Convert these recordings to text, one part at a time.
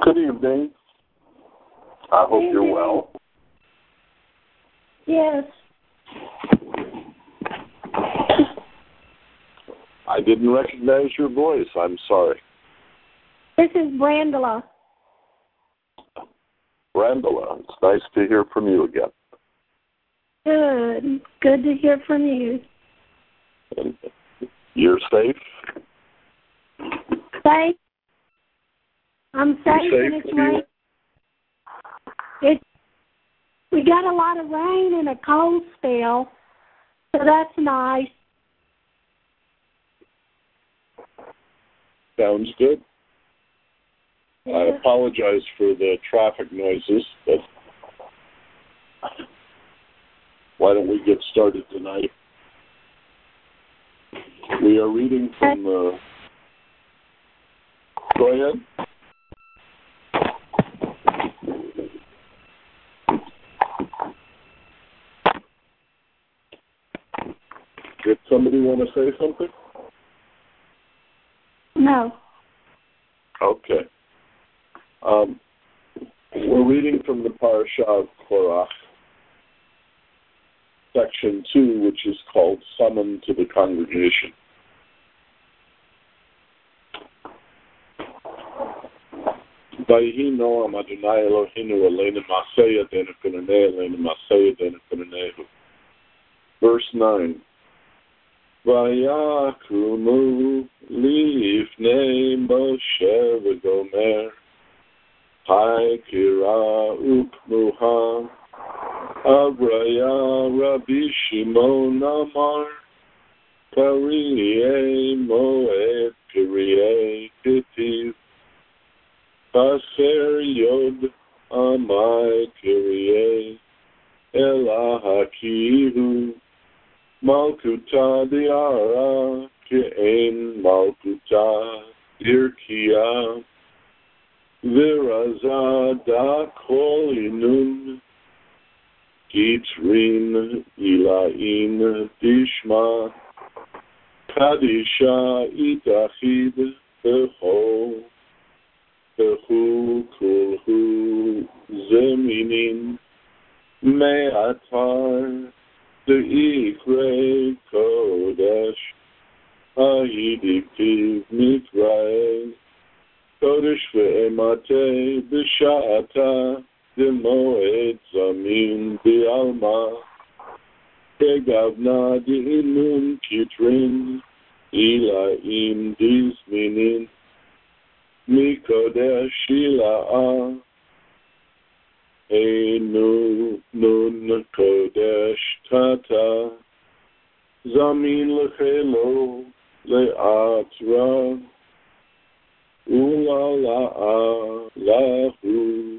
Good evening. I hope you're well. Yes. I didn't recognize your voice. I'm sorry. This is Brandela. Brandela, it's nice to hear from you again. Good. Good to hear from you. And you're safe? Safe. I'm safe, and it's rain. We got a lot of rain and a cold spell, so that's nice. Sounds good. Yeah. I apologize for the traffic noises, but why don't we get started tonight? We are reading from the... Go ahead. Did somebody want to say something? No. Okay. We're reading from the Parashah of Korach, section 2, which is called Summon to the Congregation. Vayhi Noam Adonai Eloheinu Aleinu Maseh Yadeinu Kunanei Aleinu Maseh Yadeinu Kunanehu. Verse 9. Vayakumu lifnei Moshe v'gomer Hai kira ukmuha Avraya Rabbi Shimon Amar Kariye Moed Kiriye Ketiv Paser Yod Amai Kiriye Elahakihu Malkuta diara ke'en malkuta irkia viraza da kol inun kitrin ilain dishma kadisha itachid beho kulhu zeminin me'atar the Ikre Kodesh, Ahidiktiv Mitrae, Kodesh Ve'emate, B'sha'ata, Demoed Zamin B'alma, Kegavna Di'inun Kitrin, Ilaim Dizminin, Mikodesh Ila'ah, Einu nun kodesh tata zamin lechelo le'atra ulala'a lahu.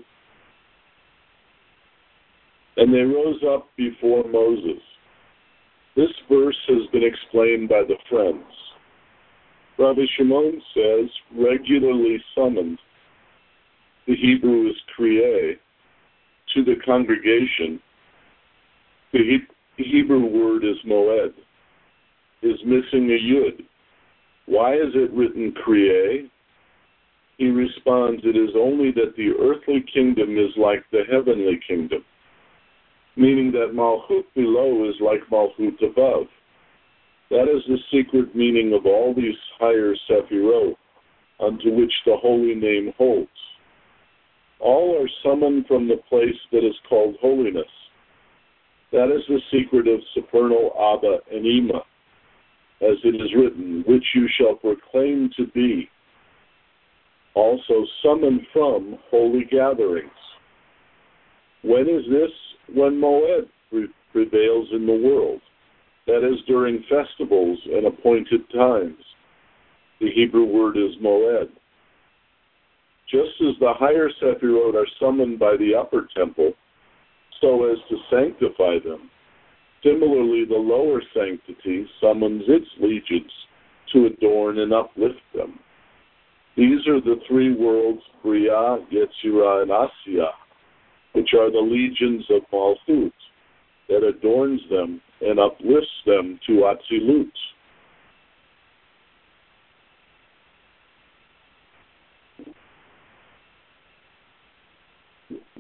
And they rose up before Moses. This verse has been explained by the Friends. Rabbi Shimon says, regularly summoned. The Hebrew is kriyeh. To the congregation, the Hebrew word is moed, is missing a yud. Why is it written kriyeh? He responds, it is only that the earthly kingdom is like the heavenly kingdom, meaning that Malchut below is like Malchut above. That is the secret meaning of all these higher Sephirot, unto which the holy name holds. All are summoned from the place that is called holiness. That is the secret of supernal Abba and Ima, as it is written, which you shall proclaim to be. Also summoned from holy gatherings. When is this? When Moed prevails in the world. That is during festivals and appointed times. The Hebrew word is Moed. Just as the higher Sephirot are summoned by the upper temple, so as to sanctify them, similarly the lower sanctity summons its legions to adorn and uplift them. These are the three worlds, Bria, Yetzirah, and Asiyah, which are the legions of Malchut, that adorns them and uplifts them to Atzilut.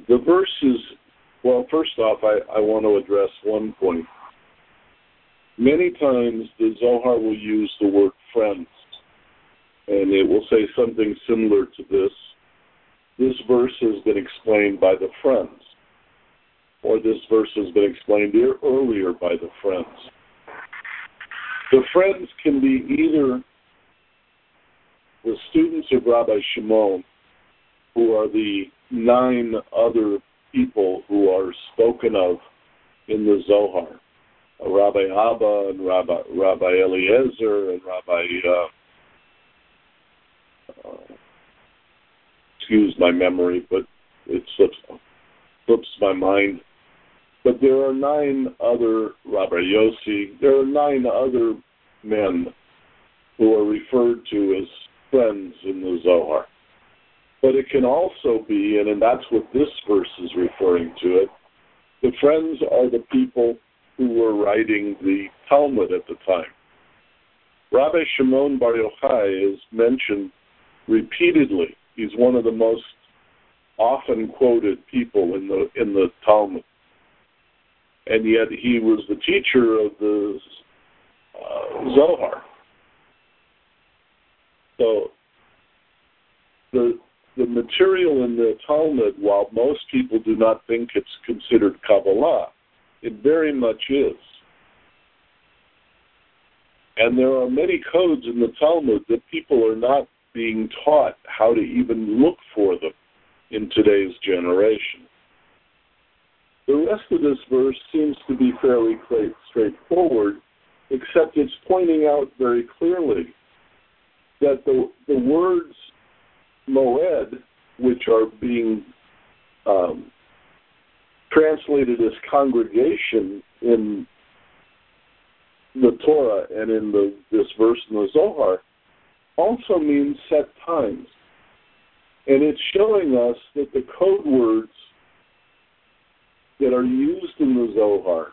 The verse is, well, first off, I want to address one point. Many times the Zohar will use the word friends, and it will say something similar to this. This verse has been explained by the friends, or this verse has been explained earlier by the friends. The friends can be either the students of Rabbi Shimon, who are the 9 other people who are spoken of in the Zohar, Rabbi Abba and Rabbi Eliezer and Rabbi, excuse my memory, but it slips my mind. But there are 9 other, Rabbi Yossi, there are 9 other men who are referred to as friends in the Zohar. But it can also be, and that's what this verse is referring to it, the friends are the people who were writing the Talmud at the time. Rabbi Shimon Bar Yochai is mentioned repeatedly. He's one of the most often quoted people in the Talmud. And yet he was the teacher of the Zohar. So the material in the Talmud, while most people do not think it's considered Kabbalah, it very much is. And there are many codes in the Talmud that people are not being taught how to even look for them in today's generation. The rest of this verse seems to be fairly straightforward, except it's pointing out very clearly that the words moed, which are being translated as congregation in the Torah and in this verse in the Zohar, also means set times. And it's showing us that the code words that are used in the Zohar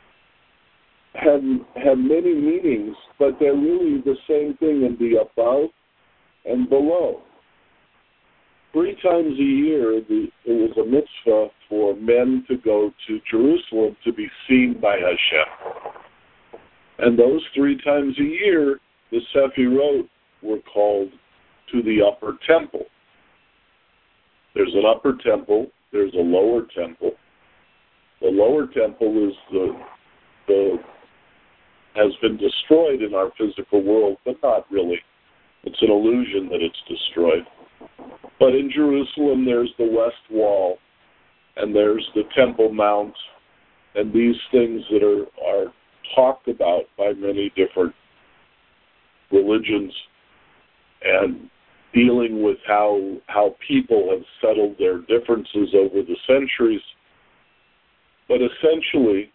have many meanings, but they're really the same thing in the above and below. 3 times a year, it was a mitzvah for men to go to Jerusalem to be seen by Hashem. And those 3 times a year, the Sefirot were called to the upper temple. There's an upper temple, there's a lower temple. The lower temple is has been destroyed in our physical world, but not really. It's an illusion that it's destroyed. But in Jerusalem, there's the West Wall, and there's the Temple Mount, and these things that are talked about by many different religions, and dealing with how people have settled their differences over the centuries. But essentially,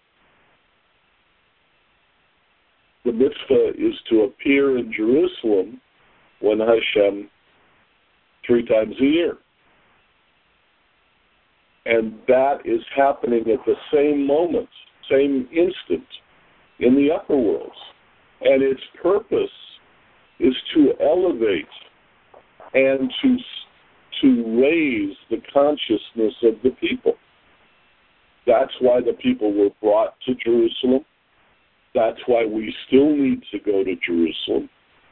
the mitzvah is to appear in Jerusalem when Hashem 3 times a year. And that is happening at the same moment, same instant in the upper worlds. And its purpose is to elevate and to raise the consciousness of the people. That's why the people were brought to Jerusalem. That's why we still need to go to Jerusalem.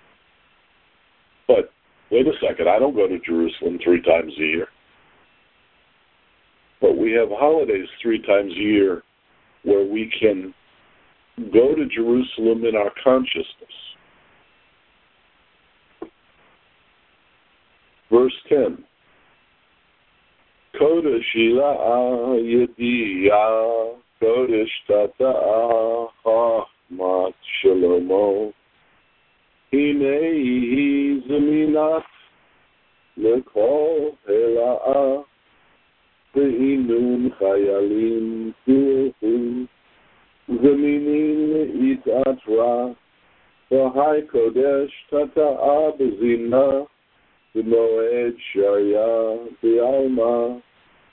But wait a second, I don't go to Jerusalem 3 times a year. But we have holidays 3 times a year where we can go to Jerusalem in our consciousness. Verse 10. Kodesh ila'a yediyah, Kodesh tata'a chachmat shalomo, Hinei zeminat lekol hela'a, Ve'inun chayalim tuhu, Zeminim itatra, V'hai Kodesh tata'a bezina, V'moed shaya bi'alma,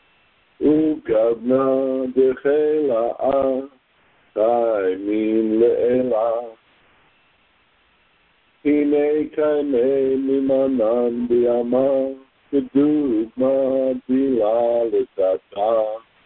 U'gavna dechela'a, Taimin le'ela, Hine kaimei mimanan bi'ama, כדוגמה בילה לתתה,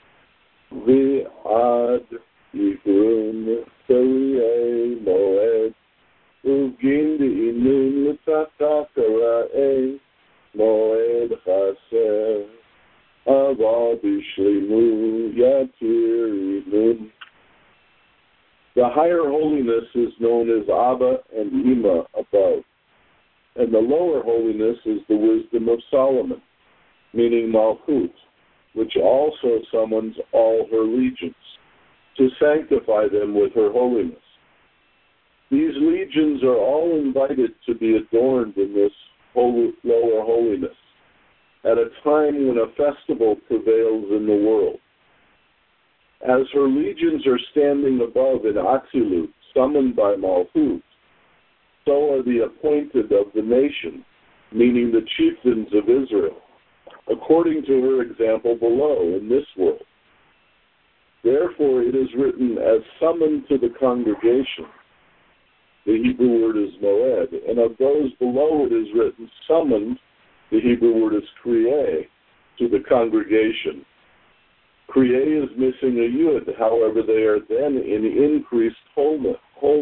ועד עיגון קריאי מועד, וגין דעינון לתתה קראי מועד חסר, אבל בשלימו יתיר עינון. The higher holiness is known as Abba and Ima above, and the lower holiness is the wisdom of Solomon, meaning Malchut, which also summons all her legions, to sanctify them with her holiness. These legions are all invited to be adorned in this lower holiness, at a time when a festival prevails in the world. As her legions are standing above in Atzilut, summoned by Malchut, so are the appointed of the nation, meaning the chieftains of Israel, according to her example below in this world. Therefore it is written as summoned to the congregation. The Hebrew word is moed, and of those below it is written summoned, the Hebrew word is krieh, to the congregation. Krieh is missing a yud, however they are then in increased wholeness.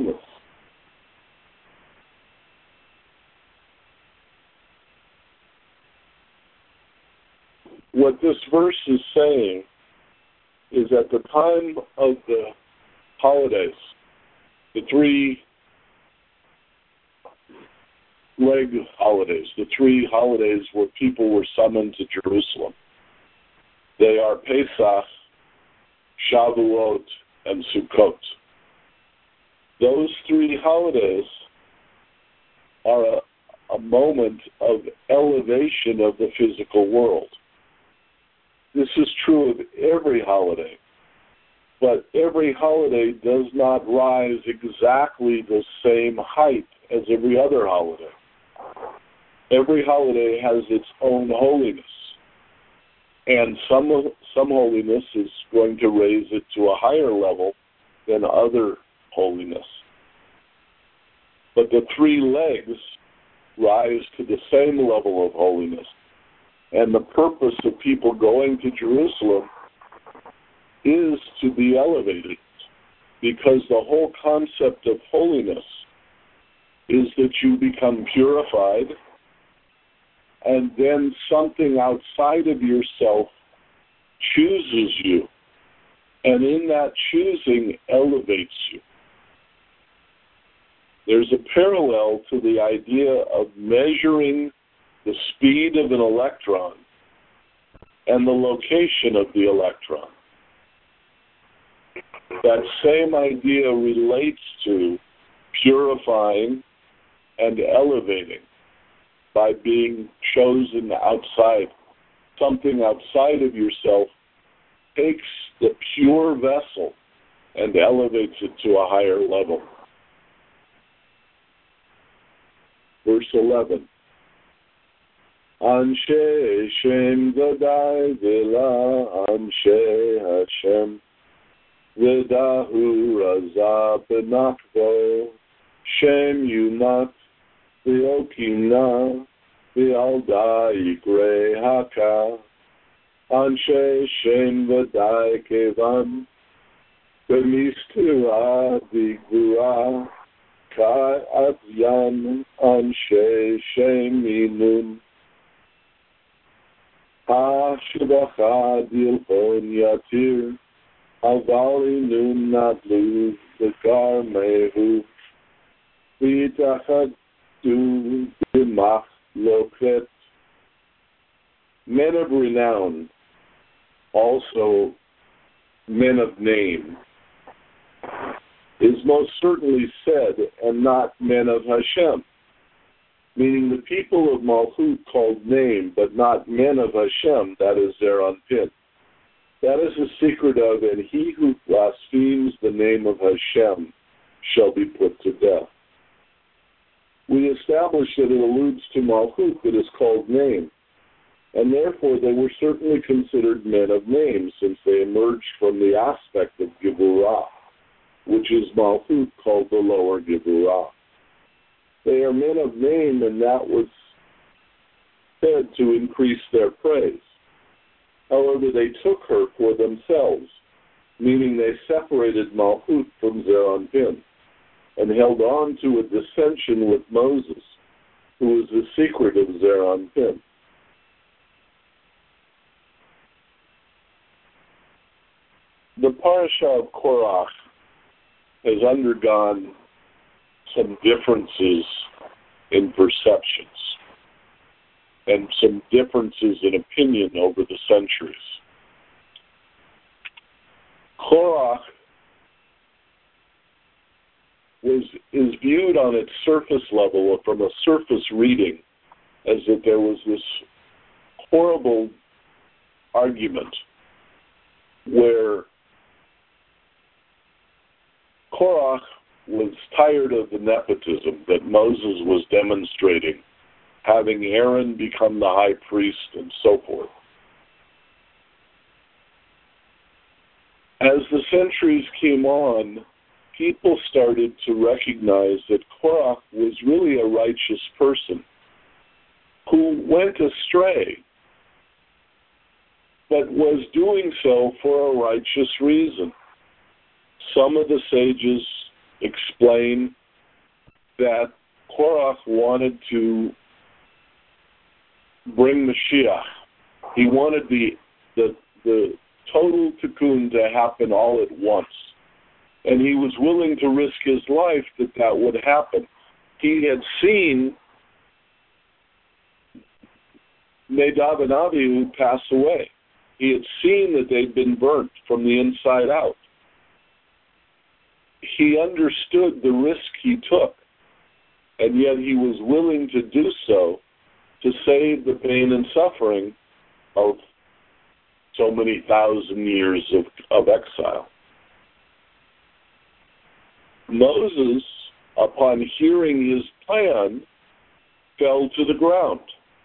What this verse is saying is at the time of the holidays, the three leg holidays, the three holidays where people were summoned to Jerusalem. They are Pesach, Shavuot, and Sukkot. Those three holidays are a moment of elevation of the physical world. This is true of every holiday, but every holiday does not rise exactly the same height as every other holiday. Every holiday has its own holiness, and some holiness is going to raise it to a higher level than other holiness. But the three legs rise to the same level of holiness. And the purpose of people going to Jerusalem is to be elevated, because the whole concept of holiness is that you become purified, and then something outside of yourself chooses you, and in that choosing elevates you. There's a parallel to the idea of measuring the speed of an electron and the location of the electron. That same idea relates to purifying and elevating by being chosen outside. Something outside of yourself takes the pure vessel and elevates it to a higher level. Verse 11. Anshe Shem Vadai Vela Anshe Hashem Vedahu Raza Benakvo Shem Yunat Veokina Vealda Yigre Haka Anshe Shem Vadai Kevan Bemistira Digura Kai Adyan Anshe Shem Inun Ha-Shibacha Dilchon Yatir Avali Nun Nadlu Bekar Mehu Vitachadu Dimach Loket. Men of renown, also men of name, is most certainly said, and not men of Hashem. Meaning the people of Malchut called name, but not men of Hashem, that is their unpin. That is the secret of, and he who blasphemes the name of Hashem shall be put to death. We established that it alludes to Malchut that is called name, and therefore they were certainly considered men of name, since they emerged from the aspect of Geburah, which is Malchut called the lower Geburah. They are men of name, and that was said to increase their praise. However, they took her for themselves, meaning they separated Malchut from Zeranpin and held on to a dissension with Moses, who was the secret of Zeranpin. The parasha of Korach has undergone some differences in perceptions and some differences in opinion over the centuries. Korach is viewed on its surface level, or from a surface reading, as that there was this horrible argument where Korach was tired of the nepotism that Moses was demonstrating, having Aaron become the high priest and so forth. As the centuries came on, people started to recognize that Korach was really a righteous person who went astray, but was doing so for a righteous reason. Some of the sages explain that Korach wanted to bring Mashiach. He wanted the total tikkun to happen all at once. And he was willing to risk his life that would happen. He had seen Nadab and Abihu pass away. He had seen that they'd been burnt from the inside out. He understood the risk he took, and yet he was willing to do so to save the pain and suffering of so many thousand years of exile. Moses, upon hearing his plan, fell to the ground.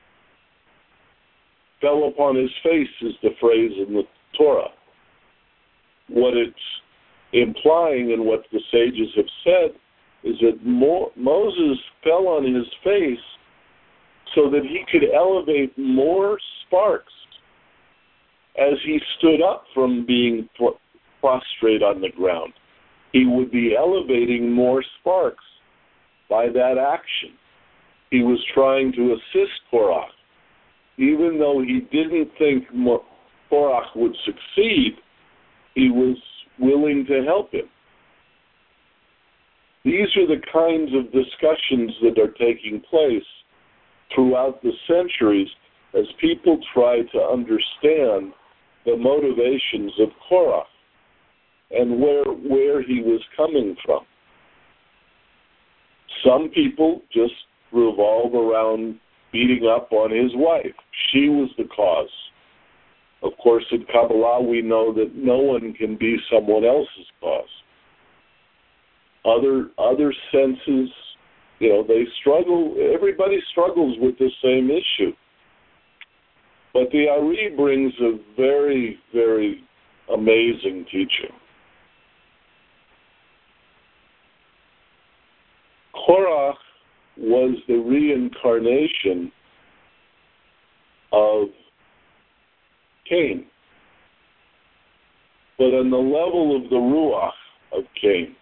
Fell upon his face is the phrase in the Torah. What it's implying and what the sages have said is that Moses fell on his face so that he could elevate more sparks as he stood up from being prostrate on the ground. He would be elevating more sparks by that action. He was trying to assist Korach. Even though he didn't think Korach would succeed, he was willing to help him. These are the kinds of discussions that are taking place throughout the centuries as people try to understand the motivations of Korach and where he was coming from. Some people just revolve around beating up on his wife. She was the cause. Of course, in Kabbalah, we know that no one can be someone else's cause. Other senses, they struggle. Everybody struggles with the same issue. But the Ari brings a very, very amazing teaching. Korach was the reincarnation of Cain, but on the level of the Ruach of Cain.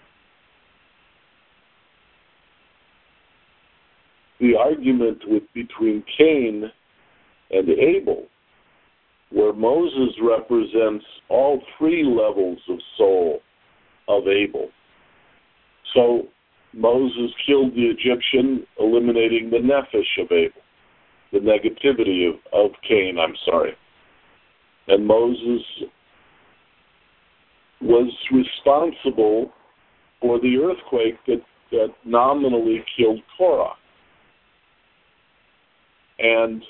The argument between Cain and Abel, where Moses represents all three levels of soul of Abel. So Moses killed the Egyptian, eliminating the nephesh of Abel, the negativity of Cain, And Moses was responsible for the earthquake that nominally killed Korah. And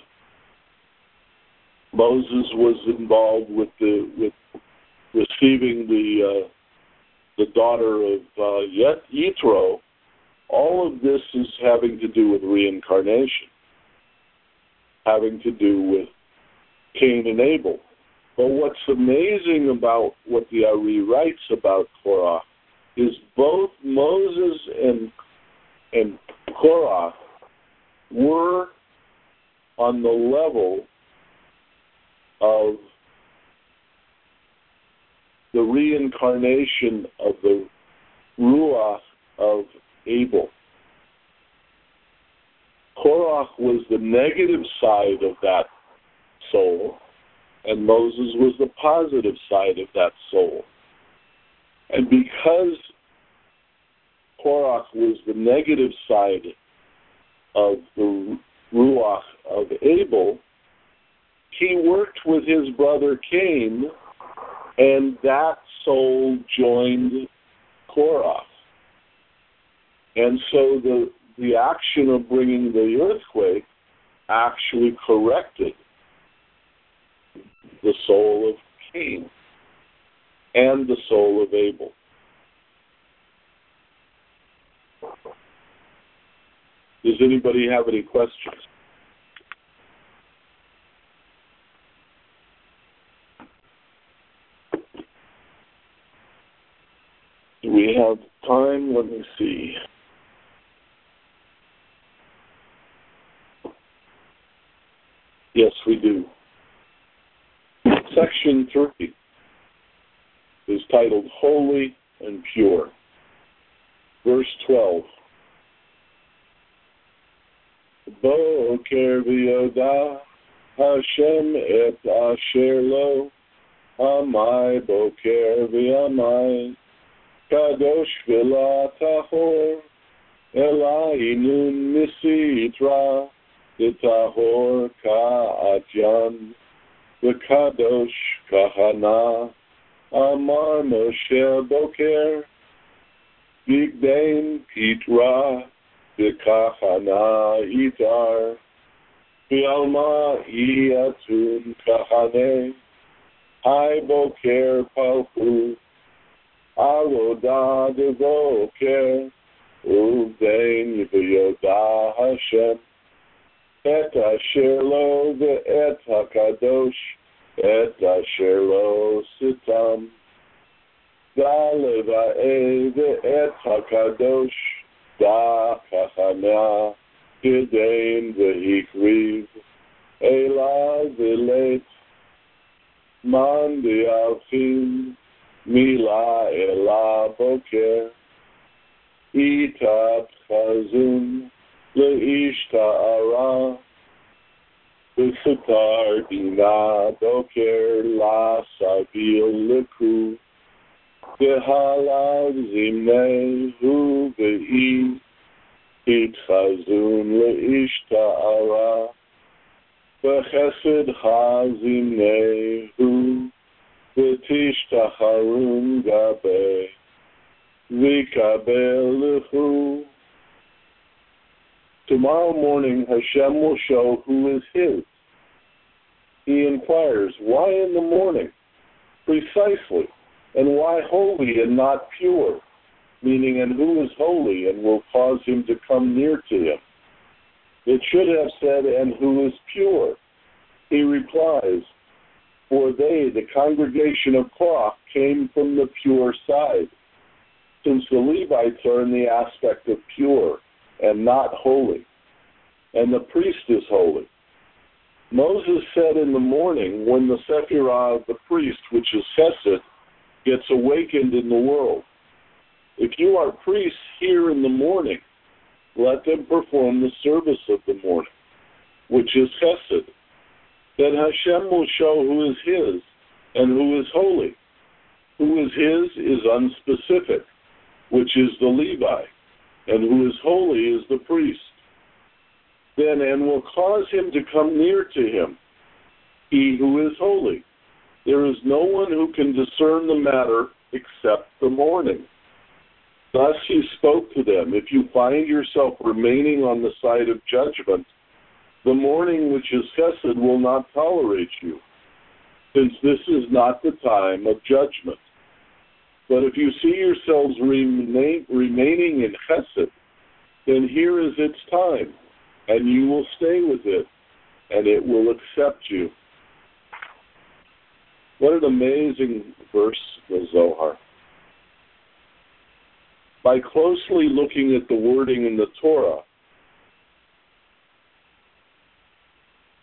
Moses was involved with receiving the daughter of Yitro. All of this is having to do with reincarnation, having to do with Cain and Abel. But what's amazing about what the Ari writes about Korah is both Moses and Korah were on the level of the reincarnation of the Ruach of Abel. Korach was the negative side of that soul, and Moses was the positive side of that soul. And because Korach was the negative side of the Ruach of Abel, he worked with his brother Cain, and that soul joined Korach. And so the action of bringing the earthquake actually corrected the soul of Cain and the soul of Abel. Does anybody have any questions? Do we have time? Let me see. Yes, we do. Section 3 is titled Holy and Pure. Verse 12. Boker v'yoda Hashem et asher lo Amai boker v'amai Kadosh v'la tahor Elainu nisitra V'tahor ka'adyan V'kadosh kahana Amar Moshe boker Bigdain pitra V'kahana itar V'alma iyatun kahane Hai boker palchu Avodah devoker Uvein v'yoda Hashem Et asher lo ve'et hakadosh Et asher lo sitam Da'leva'e ve'et hakadosh Da kachana Gedein v'hikriv Ela v'let Man di'alchim Mila ela boker Itat chazun Leish ta'ara V'sutar dina boker La savil leku V'halav zimnei hu v'hi Itchazun leish ta'ara V'chesed ha zimnei hu V'tishtacharun gabe V'kabel lehu. Tomorrow morning Hashem will show who is his. He inquires, why in the morning? Precisely. And why holy and not pure? Meaning, and who is holy and will cause him to come near to him? It should have said, and who is pure? He replies, for they, the congregation of Korach, came from the pure side, since the Levites are in the aspect of pure and not holy, and the priest is holy. Moses said in the morning, when the Sephirah of the priest, which is Chesed, gets awakened in the world, if you are priests here in the morning, let them perform the service of the morning, which is Chesed. Then Hashem will show who is his and who is holy. Who is his is unspecific, which is the Levi, and who is holy is the priest. Then, and will cause him to come near to him, he who is holy. There is no one who can discern the matter except the morning. Thus he spoke to them, if you find yourself remaining on the side of judgment, the morning which is Chesed will not tolerate you, since this is not the time of judgment. But if you see yourselves remaining in Chesed, then here is its time, and you will stay with it, and it will accept you. What an amazing verse, the Zohar. By closely looking at the wording in the Torah,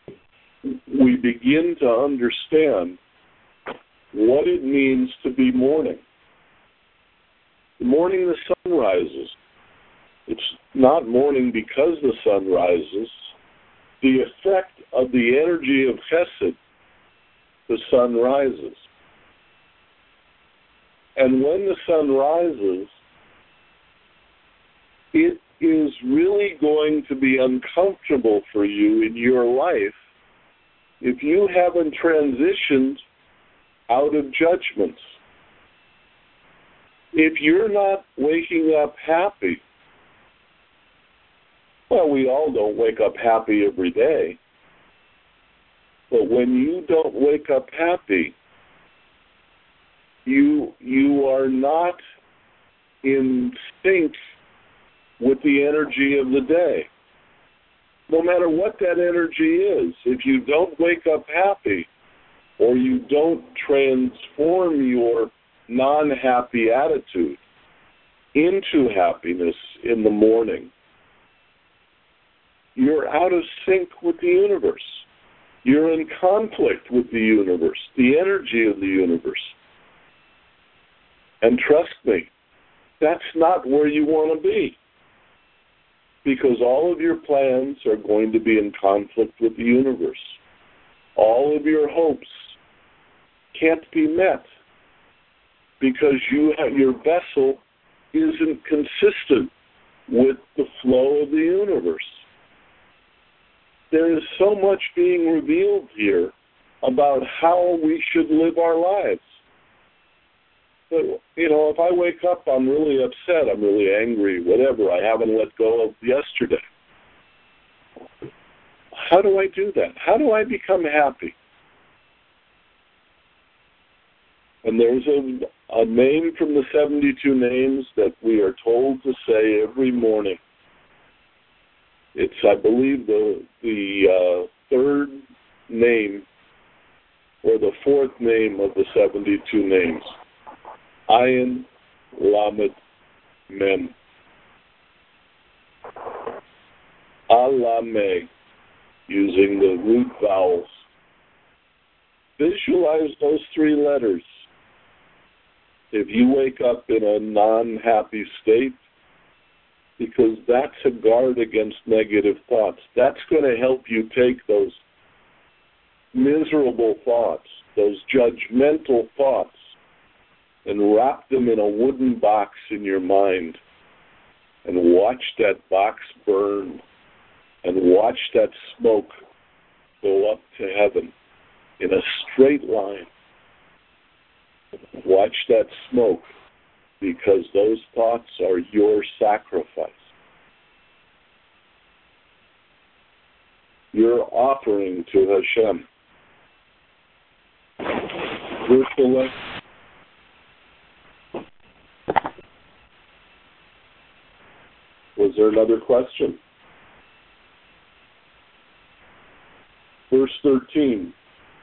we begin to understand what it means to be mourning. The morning the sun rises. It's not mourning because the sun rises. The effect of the energy of Chesed, the sun rises. And when the sun rises, it is really going to be uncomfortable for you in your life if you haven't transitioned out of judgments. If you're not waking up happy, well, we all don't wake up happy every day, but when you don't wake up happy, you are not in sync with the energy of the day. No matter what that energy is, if you don't wake up happy or you don't transform your non-happy attitude into happiness in the morning, you're out of sync with the universe. You're in conflict with the universe, the energy of the universe. And trust me, that's not where you want to be, because all of your plans are going to be in conflict with the universe. All of your hopes can't be met because your vessel isn't consistent with the flow of the universe. There is so much being revealed here about how we should live our lives. But, if I wake up, I'm really upset, I'm really angry, whatever, I haven't let go of yesterday. How do I do that? How do I become happy? And there's a name from the 72 names that we are told to say every morning. It's, I believe, the third name or the fourth name of the 72 names. Ayin Lamed Mem. Alame, using the root vowels. Visualize those three letters. If you wake up in a non-happy state, because that's a guard against negative thoughts. That's going to help you take those miserable thoughts, those judgmental thoughts, and wrap them in a wooden box in your mind and watch that box burn and watch that smoke go up to heaven in a straight line. Watch that smoke, because those thoughts are your sacrifice. Your offering to Hashem. Verse 11. Was there another question? Verse 13.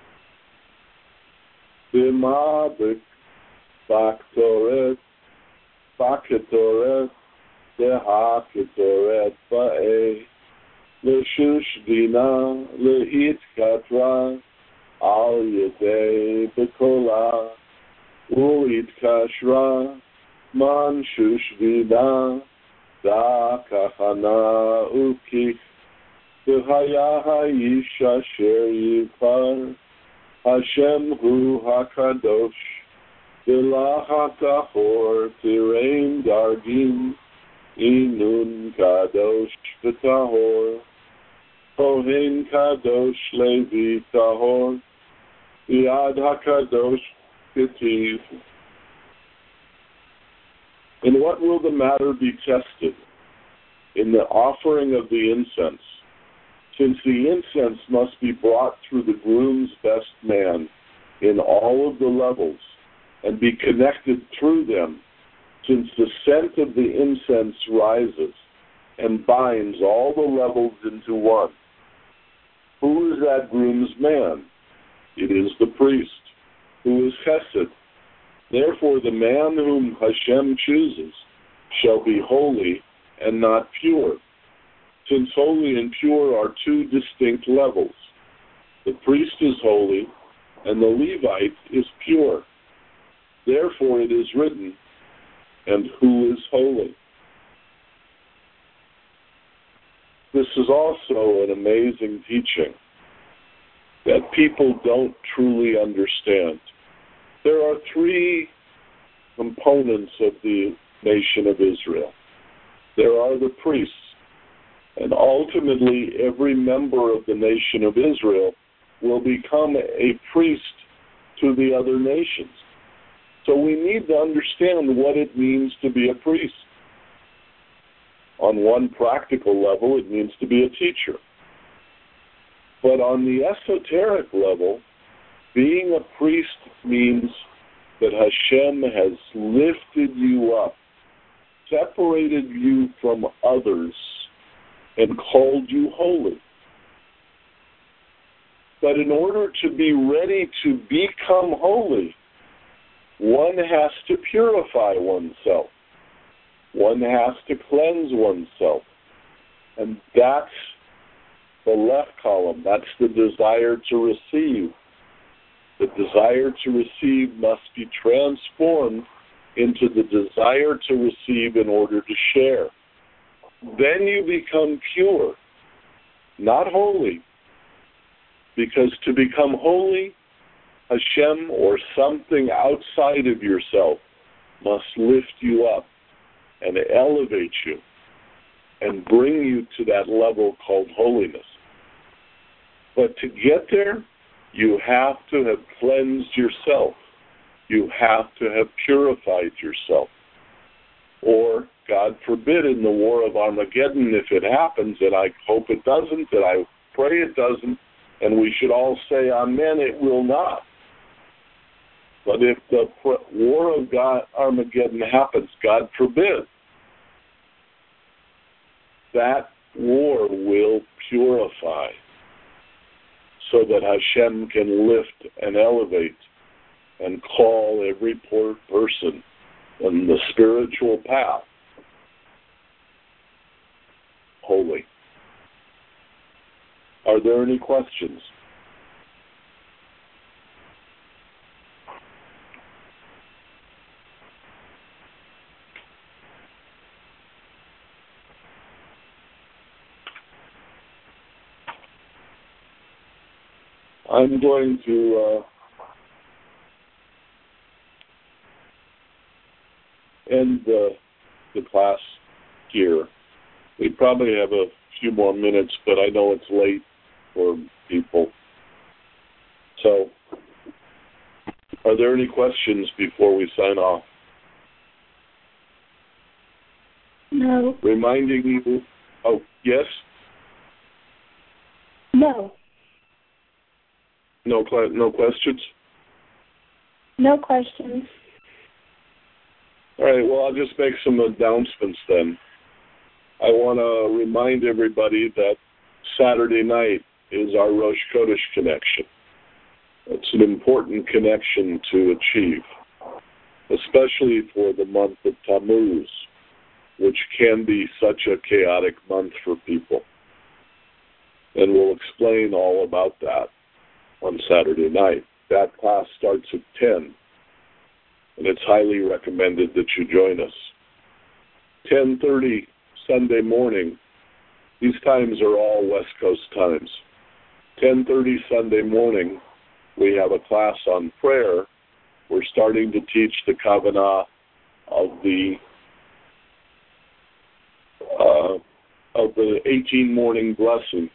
Bima b'ktoret Baketoret, Dehaketoret, Ba'e, Leshush Dina, Lehit Katra, Al Yedei, Bekola, Ulit Kashra, Man Shush Dina, Da Kahana, Ukik, Dehaya Hayish Asher Yikar, Hashem Hu HaKadosh, Dilachatahor, Tirain Dargin, Inun Kadosh, V'tahor, Kohen Kadosh, Levi Tahor, Yad HaKadosh, Ketiv. In what will the matter be tested? In the offering of the incense, since the incense must be brought through the groom's best man in all of the levels, and be connected through them, since the scent of the incense rises and binds all the levels into one. Who is that groom's man? It is the priest, who is Chesed. Therefore the man whom Hashem chooses shall be holy and not pure, since holy and pure are two distinct levels. The priest is holy, and the Levite is pure. Therefore it is written, and who is holy? This is also an amazing teaching that people don't truly understand. There are three components of the nation of Israel. There are the priests, and ultimately every member of the nation of Israel will become a priest to the other nations. So we need to understand what it means to be a priest. On one practical level, it means to be a teacher. But on the esoteric level, being a priest means that Hashem has lifted you up, separated you from others, and called you holy. But in order to be ready to become holy, one has to purify oneself. One has to cleanse oneself. And that's the left column. That's the desire to receive. The desire to receive must be transformed into the desire to receive in order to share. Then you become pure, not holy. Because to become holy, Hashem or something outside of yourself must lift you up and elevate you and bring you to that level called holiness. But to get there, you have to have cleansed yourself. You have to have purified yourself. Or, God forbid, in the war of Armageddon, if it happens, and I hope it doesn't, and I pray it doesn't, and we should all say amen, it will not. But if the war of Armageddon happens, God forbid, that war will purify so that Hashem can lift and elevate and call every poor person on the spiritual path holy. Are there any questions? I'm going to end the class here. We probably have a few more minutes, but I know it's late for people. So, are there any questions before we sign off? No. Reminding you, oh, yes? No. No questions? No questions. All right, well, I'll just make some announcements then. I want to remind everybody that Saturday night is our Rosh Chodesh connection. It's an important connection to achieve, especially for the month of Tammuz, which can be such a chaotic month for people. And we'll explain all about that on Saturday night. That class starts at 10, and it's highly recommended that you join us. 10:30 Sunday morning. These times are all West Coast times. 10:30 Sunday morning, we have a class on prayer. We're starting to teach the Kavanah of the 18 morning blessings.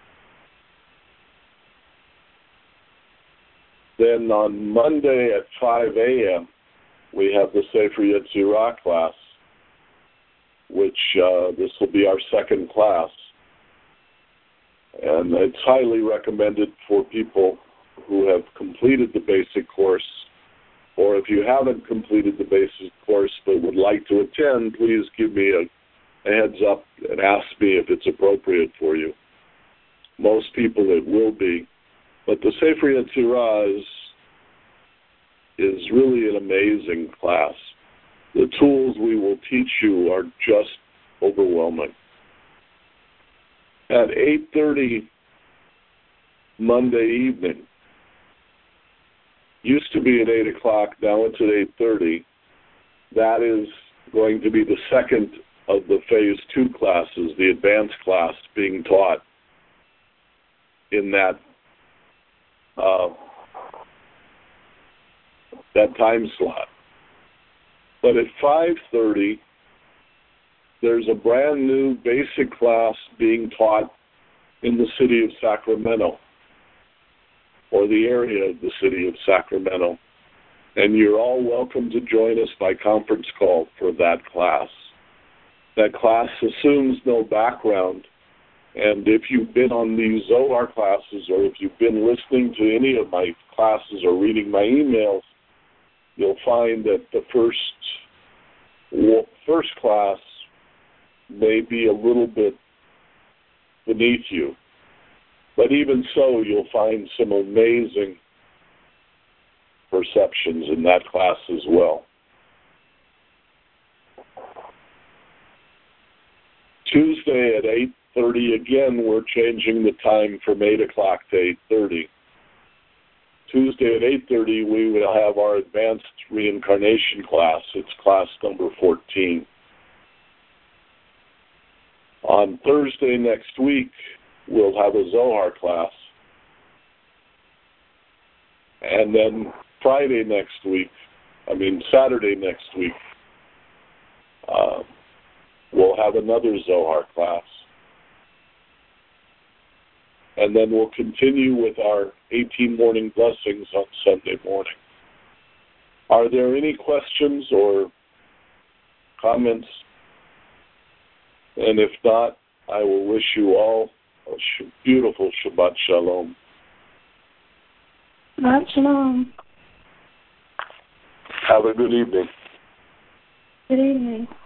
Then on Monday at 5 a.m., we have the Sefer Yetzirah class, which this will be our second class. And it's highly recommended for people who have completed the basic course, or if you haven't completed the basic course but would like to attend, please give me a heads up and ask me if it's appropriate for you. Most people it will be. But the Sefer Yetzirah is really an amazing class. The tools we will teach you are just overwhelming. At 8:30 Monday evening. Used to be at 8 o'clock, now it's at 8:30. That is going to be the second of the Phase 2 classes, the advanced class being taught in that time slot. But at 5:30, there's a brand new basic class being taught in the city of Sacramento, or the area of the city of Sacramento. And you're all welcome to join us by conference call for that class. That class assumes no background. And if you've been on these Zohar classes, or if you've been listening to any of my classes or reading my emails, you'll find that the first class may be a little bit beneath you. But even so, you'll find some amazing perceptions in that class as well. Tuesday at 8:30, again, we're changing the time from 8 o'clock to 8:30. Tuesday at 8:30, we will have our advanced reincarnation class. It's class number 14. On Thursday next week, we'll have a Zohar class. And then Saturday next week, we'll have another Zohar class. And then we'll continue with our 18 morning blessings on Sunday morning. Are there any questions or comments? And if not, I will wish you all a beautiful Shabbat Shalom. Shabbat Shalom. Have a good evening. Good evening.